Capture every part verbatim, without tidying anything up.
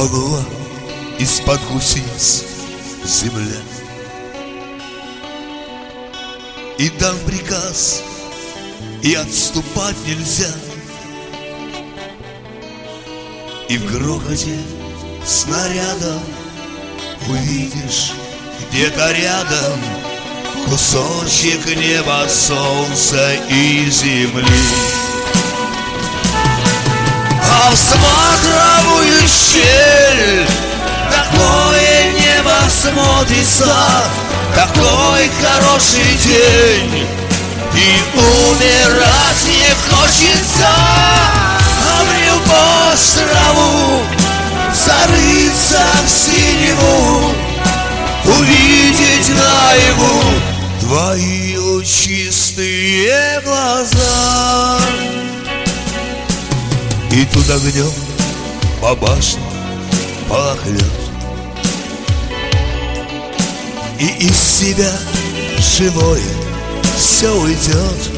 рванула из-под гусениц земля. И дан приказ, и отступать нельзя. И в грохоте снаряда увидишь где-то рядом кусочек неба, солнца и земли. А в смотровую щель такое небо смотрится, такой хороший день, и умирать не хочется. А в любовь траву зарыться в синеву, увидеть наяву твои лучистые глаза. И тут огнем по башне пахнет, и из себя живое все уйдет,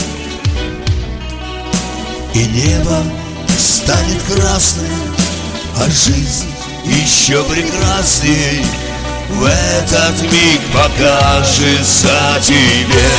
и небо станет красным, а жизнь еще прекрасней в этот миг покажется тебе.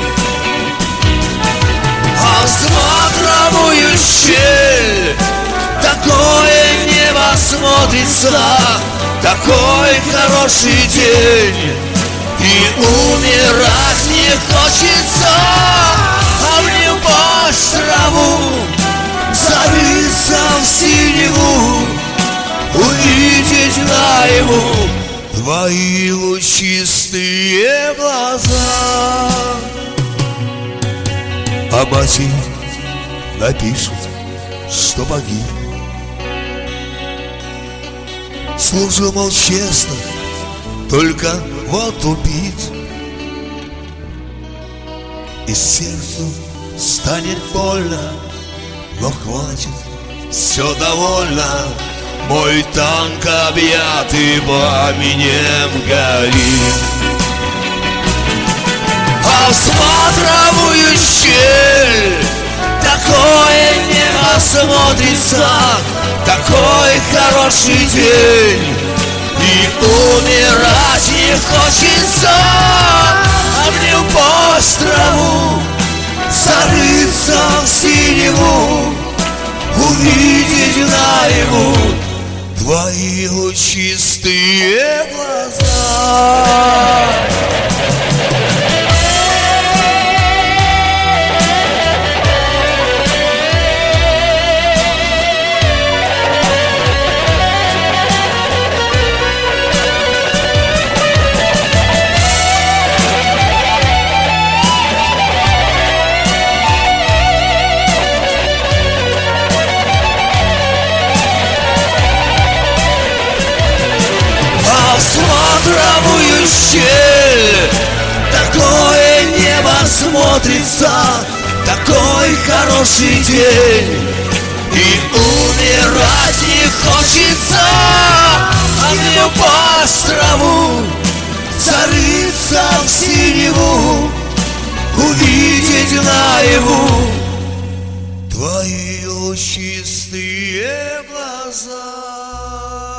А в смотровую щель такое небо смотрится, такой хороший день, и умирать не хочется. А в любовь траву зарыться в синеву, увидеть наяву твои лучистые глаза. А мать напишет, что погиб. Служил, мол, честно, только вот убит. И сердцу станет больно, но хватит, все довольно. Мой танк, объятый пламенем, горит. А в смотровую щель такое небо смотрится, такой хороший день, и умирать не хочется. А в любовь траву зарыться в синеву, увидеть наяву твои лучистые глаза. Смотровую щель такое небо смотрится, такой хороший день, и умирать не хочется. А в любовь траву зарыться в синеву, увидеть наяву твои лучистые глаза.